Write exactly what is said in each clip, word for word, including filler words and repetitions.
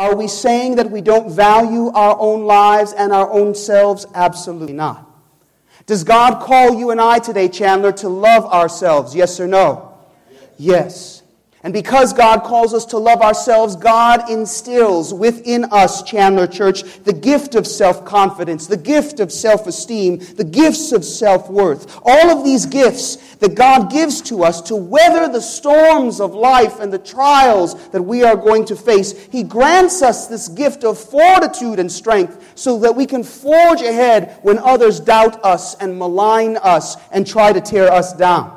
Are we saying that we don't value our own lives and our own selves? Absolutely not. Does God call you and I today, Chandler, to love ourselves? Yes or no? Yes. And because God calls us to love ourselves, God instills within us, Chandler Church, the gift of self-confidence, the gift of self-esteem, the gifts of self-worth. All of these gifts that God gives to us to weather the storms of life and the trials that we are going to face. He grants us this gift of fortitude and strength so that we can forge ahead when others doubt us and malign us and try to tear us down.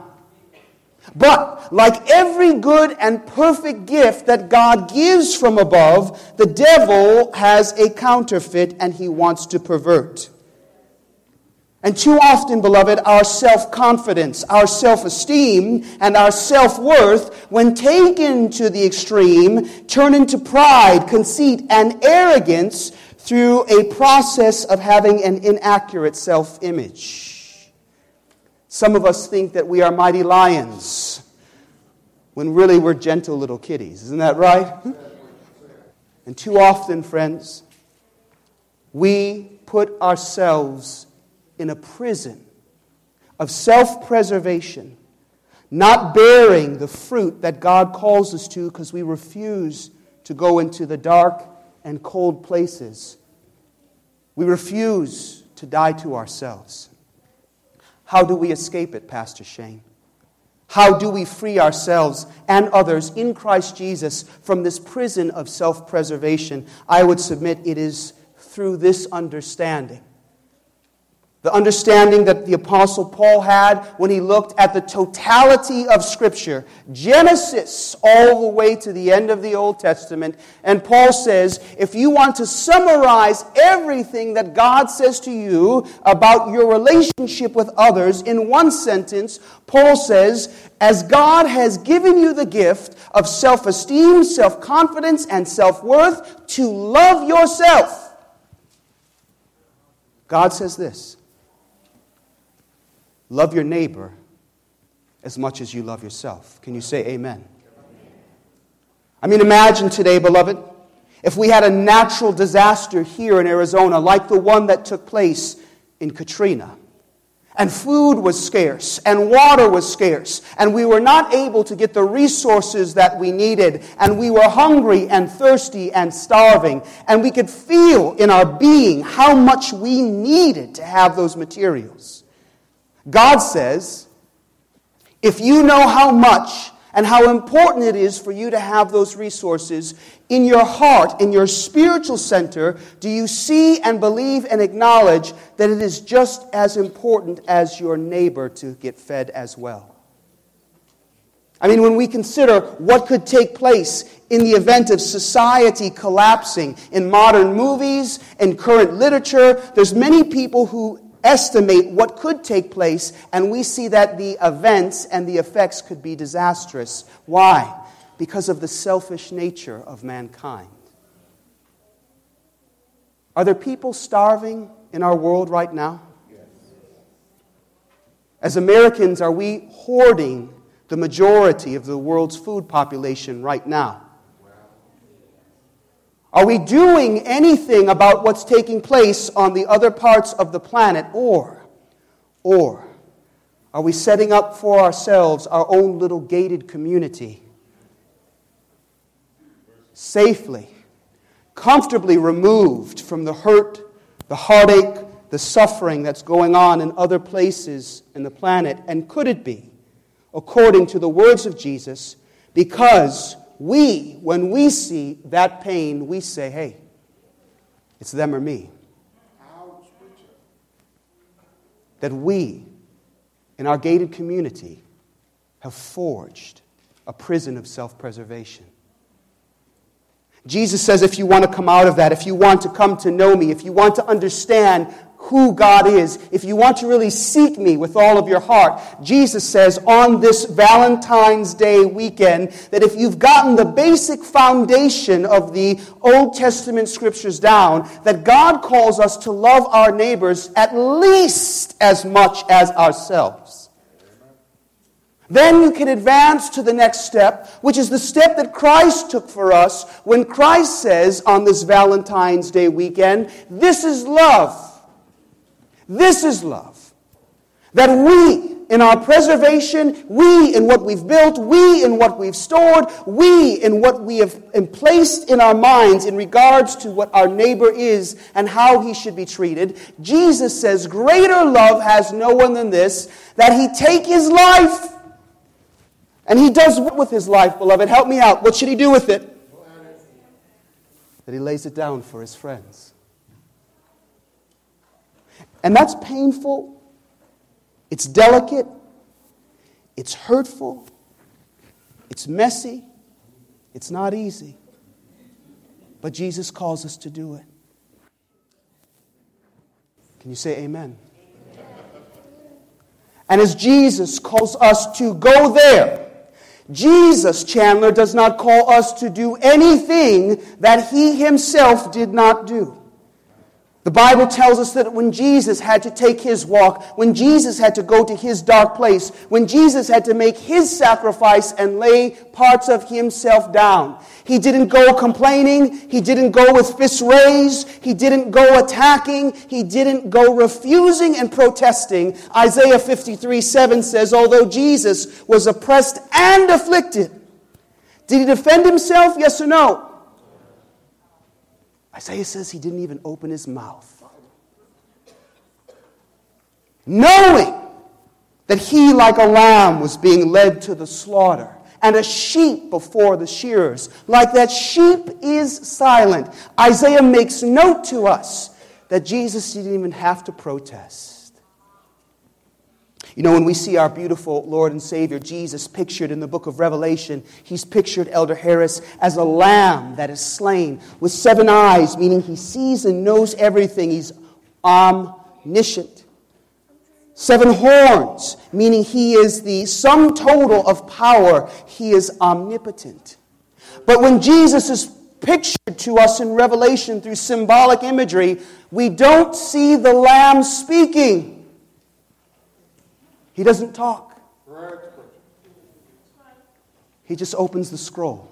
But, like every good and perfect gift that God gives from above, the devil has a counterfeit and he wants to pervert. And too often, beloved, our self-confidence, our self-esteem, and our self-worth, when taken to the extreme, turn into pride, conceit, and arrogance through a process of having an inaccurate self-image. Some of us think that we are mighty lions when really we're gentle little kitties. Isn't that right? And too often, friends, we put ourselves in a prison of self-preservation, not bearing the fruit that God calls us to because we refuse to go into the dark and cold places. We refuse to die to ourselves. How do we escape it, Pastor Shane? How do we free ourselves and others in Christ Jesus from this prison of self-preservation? I would submit it is through this understanding. The understanding that the Apostle Paul had when he looked at the totality of Scripture, Genesis all the way to the end of the Old Testament. And Paul says, if you want to summarize everything that God says to you about your relationship with others in one sentence, Paul says, as God has given you the gift of self-esteem, self-confidence, and self-worth, to love yourself. God says this. Love your neighbor as much as you love yourself. Can you say amen? I mean, imagine today, beloved, if we had a natural disaster here in Arizona like the one that took place in Katrina, and food was scarce, and water was scarce, and we were not able to get the resources that we needed, and we were hungry and thirsty and starving, and we could feel in our being how much we needed to have those materials. God says, if you know how much and how important it is for you to have those resources, in your heart, in your spiritual center, do you see and believe and acknowledge that it is just as important as your neighbor to get fed as well? I mean, when we consider what could take place in the event of society collapsing in modern movies and current literature, there's many people who estimate what could take place, and we see that the events and the effects could be disastrous. Why? Because of the selfish nature of mankind. Are there people starving in our world right now? Yes. As Americans, are we hoarding the majority of the world's food population right now? Are we doing anything about what's taking place on the other parts of the planet? Or, or are we setting up for ourselves our own little gated community? Safely, comfortably removed from the hurt, the heartache, the suffering that's going on in other places in the planet. And could it be, according to the words of Jesus, because we, when we see that pain, we say, hey, it's them or me. That we, in our gated community, have forged a prison of self-preservation. Jesus says if you want to come out of that, if you want to come to know me, if you want to understand who God is, if you want to really seek me with all of your heart, Jesus says on this Valentine's Day weekend that if you've gotten the basic foundation of the Old Testament scriptures down, that God calls us to love our neighbors at least as much as ourselves. Then you can advance to the next step, which is the step that Christ took for us when Christ says on this Valentine's Day weekend, this is love. This is love. That we, in our preservation, we in what we've built, we in what we've stored, we in what we have placed in our minds in regards to what our neighbor is and how he should be treated. Jesus says, greater love has no one than this, that he take his life. And he does what with his life, beloved? Help me out. What should he do with it? That he lays it down for his friends. And that's painful. It's delicate. It's hurtful. It's messy. It's not easy. But Jesus calls us to do it. Can you say amen? Amen. And as Jesus calls us to go there, Jesus, Chandler, does not call us to do anything that he himself did not do. The Bible tells us that when Jesus had to take his walk, when Jesus had to go to his dark place, when Jesus had to make his sacrifice and lay parts of himself down, he didn't go complaining, he didn't go with fists raised, he didn't go attacking, he didn't go refusing and protesting. Isaiah fifty-three seven says, although Jesus was oppressed and afflicted, did he defend himself? Yes or no? Isaiah says he didn't even open his mouth. Knowing that he, like a lamb, was being led to the slaughter, and a sheep before the shearers, like that sheep is silent. Isaiah makes note to us that Jesus didn't even have to protest. You know, when we see our beautiful Lord and Savior Jesus pictured in the book of Revelation, he's pictured, Elder Harris, as a lamb that is slain with seven eyes, meaning he sees and knows everything. He's omniscient. Seven horns, meaning he is the sum total of power. He is omnipotent. But when Jesus is pictured to us in Revelation through symbolic imagery, we don't see the lamb speaking. He doesn't talk. He just opens the scroll.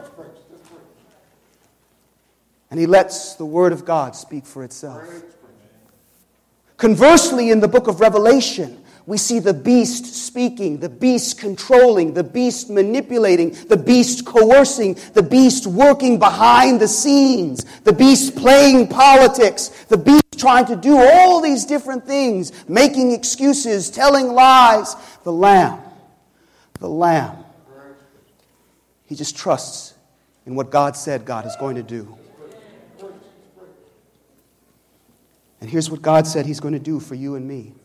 And he lets the Word of God speak for itself. Conversely, in the book of Revelation, we see the beast speaking, the beast controlling, the beast manipulating, the beast coercing, the beast working behind the scenes, the beast playing politics, the beast trying to do all these different things, making excuses, telling lies. The Lamb, the Lamb, he just trusts in what God said God is going to do. And here's what God said he's going to do for you and me.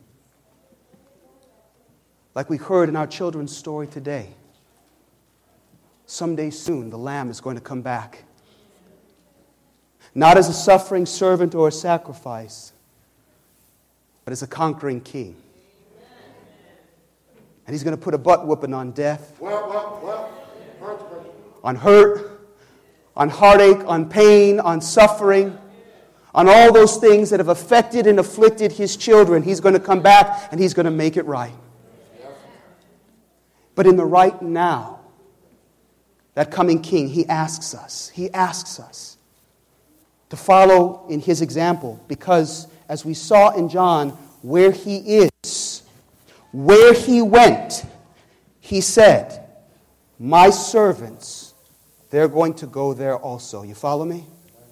Like we heard in our children's story today, someday soon the Lamb is going to come back. Not as a suffering servant or a sacrifice, but as a conquering king. And he's going to put a butt whooping on death, Well, well, well. on hurt, on heartache, on pain, on suffering, on all those things that have affected and afflicted his children. He's going to come back and he's going to make it right. But in the right now, that coming king, he asks us, he asks us to follow in his example. Because as we saw in John, where he is, where he went, he said, my servants, they're going to go there also. You follow me?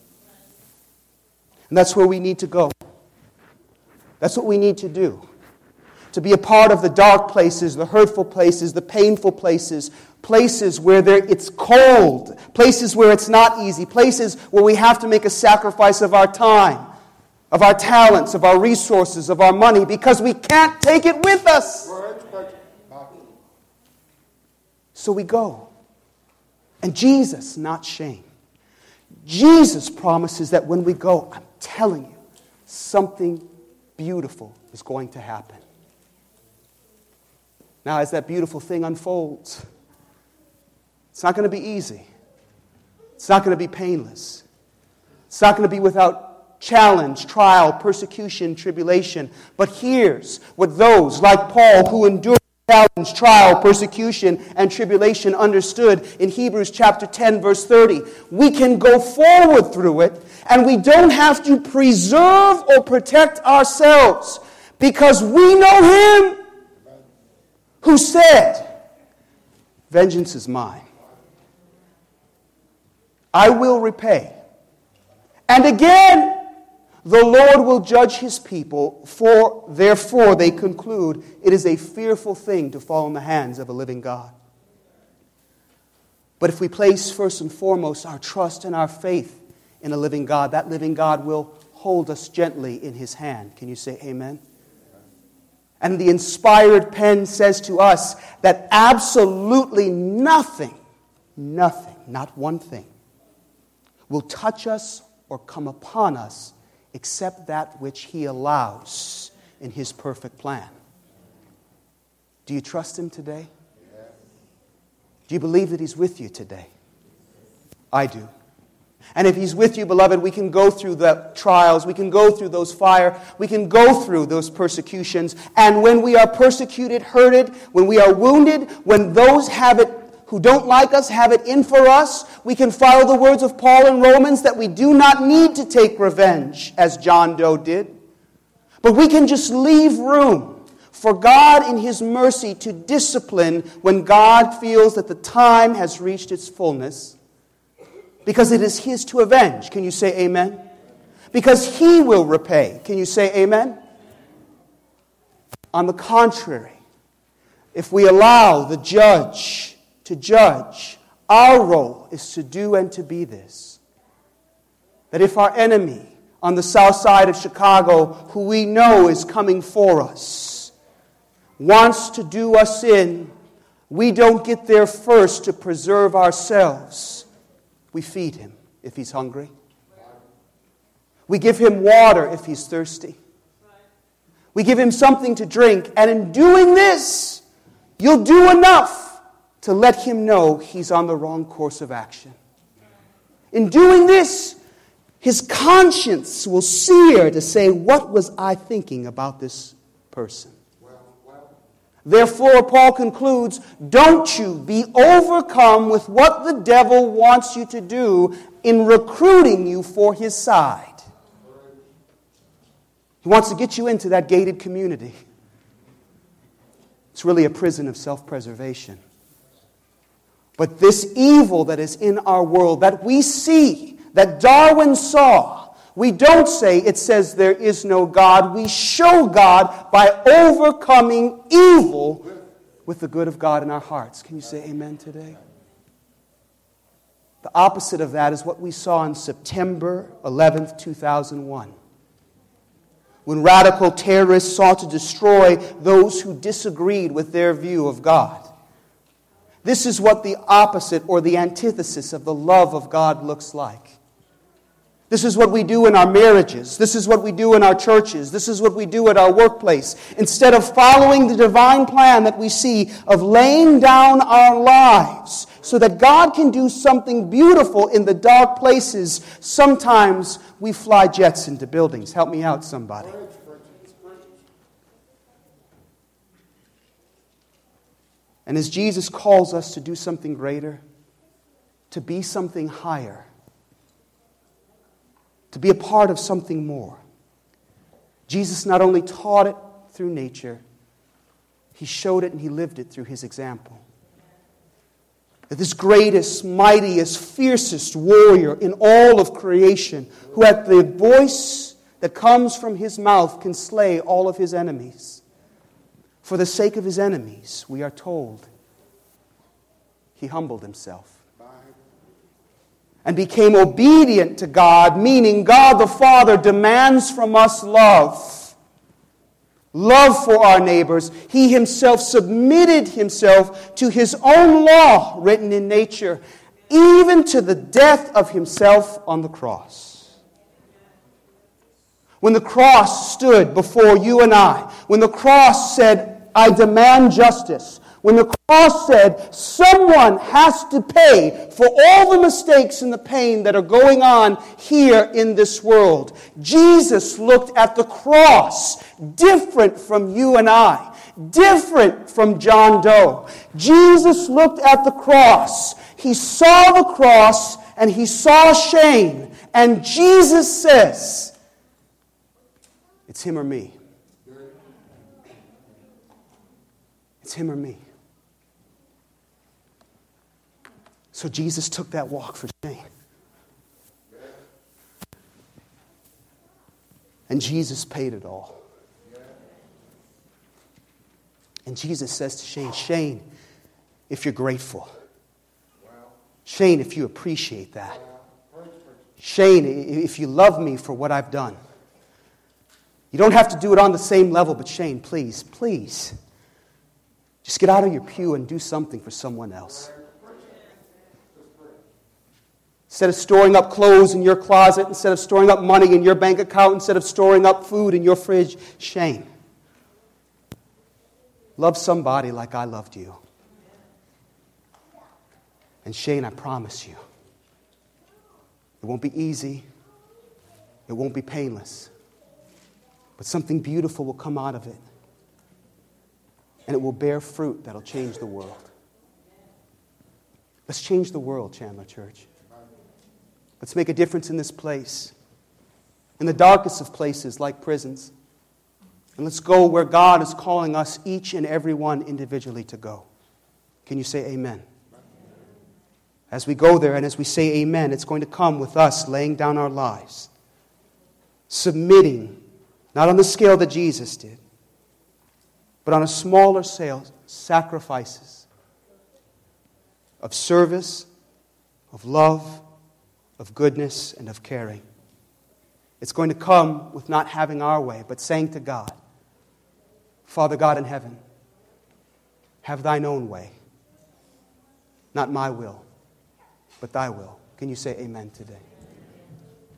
And that's where we need to go. That's what we need to do. To be a part of the dark places, the hurtful places, the painful places, places where there, it's cold, places where it's not easy, places where we have to make a sacrifice of our time, of our talents, of our resources, of our money, because we can't take it with us. So we go. And Jesus, not shame. Jesus promises that when we go, I'm telling you, something beautiful is going to happen. Now, as that beautiful thing unfolds, it's not going to be easy. It's not going to be painless. It's not going to be without challenge, trial, persecution, tribulation. But here's what those like Paul who endured challenge, trial, persecution, and tribulation understood in Hebrews chapter ten, verse thirty. We can go forward through it, and we don't have to preserve or protect ourselves, because we know Him who said, "Vengeance is mine. I will repay." And again, the Lord will judge His people, for therefore, they conclude, it is a fearful thing to fall in the hands of a living God. But if we place first and foremost our trust and our faith in a living God, that living God will hold us gently in His hand. Can you say amen? And the inspired pen says to us that absolutely nothing, nothing, not one thing, will touch us or come upon us except that which He allows in His perfect plan. Do you trust Him today? Do you believe that He's with you today? I do. And if He's with you, beloved, we can go through the trials, we can go through those fire, we can go through those persecutions. And when we are persecuted, hurted, when we are wounded, when those have it who don't like us have it in for us, we can follow the words of Paul in Romans that we do not need to take revenge as John Doe did. But we can just leave room for God in His mercy to discipline when God feels that the time has reached its fullness, because it is His to avenge. Can you say amen? Because He will repay. Can you say amen? On the contrary, if we allow the judge to judge, our role is to do and to be this. That if our enemy on the south side of Chicago, who we know is coming for us, wants to do us in, we don't get there first to preserve ourselves. We feed him if he's hungry. We give him water if he's thirsty. We give him something to drink. And in doing this, you'll do enough to let him know he's on the wrong course of action. In doing this, his conscience will sear to say, what was I thinking about this person? Therefore, Paul concludes, don't you be overcome with what the devil wants you to do in recruiting you for his side. He wants to get you into that gated community. It's really a prison of self-preservation. But this evil that is in our world, that we see, that Darwin saw, we don't say it says there is no God. We show God by overcoming evil with the good of God in our hearts. Can you say amen today? The opposite of that is what we saw on September eleventh, two thousand one. When radical terrorists sought to destroy those who disagreed with their view of God. This is what the opposite or the antithesis of the love of God looks like. This is what we do in our marriages. This is what we do in our churches. This is what we do at our workplace. Instead of following the divine plan that we see of laying down our lives so that God can do something beautiful in the dark places, sometimes we fly jets into buildings. Help me out, somebody. And as Jesus calls us to do something greater, to be something higher, to be a part of something more, Jesus not only taught it through nature, He showed it and He lived it through His example. That this greatest, mightiest, fiercest warrior in all of creation, who at the voice that comes from His mouth can slay all of His enemies. For the sake of His enemies, we are told, He humbled Himself and became obedient to God, meaning God the Father demands from us love. Love for our neighbors. He Himself submitted Himself to His own law written in nature, even to the death of Himself on the cross. When the cross stood before you and I, when the cross said, I demand justice, When the cross said, someone has to pay for all the mistakes and the pain that are going on here in this world. Jesus looked at the cross, different from you and I, different from John Doe. Jesus looked at the cross. He saw the cross and he saw Shane. And Jesus says, it's him or me. It's him or me. So Jesus took that walk for Shane. And Jesus paid it all. And Jesus says to Shane, Shane, if you're grateful. Shane, if you appreciate that. Shane, if you love me for what I've done. You don't have to do it on the same level, but Shane, please, please, just get out of your pew and do something for someone else. Instead of storing up clothes in your closet, instead of storing up money in your bank account, instead of storing up food in your fridge, Shane, love somebody like I loved you. And Shane, I promise you, it won't be easy. It won't be painless. But something beautiful will come out of it. And it will bear fruit that'll change the world. Let's change the world, Chandler Church. Let's make a difference in this place. In the darkest of places like prisons. And let's go where God is calling us, each and every one individually, to go. Can you say amen? As we go there and as we say amen, it's going to come with us laying down our lives. Submitting, not on the scale that Jesus did, but on a smaller scale, sacrifices of service, of love, of goodness, and of caring. It's going to come with not having our way, but saying to God, Father God in heaven, have thine own way. Not my will, but thy will. Can you say amen today?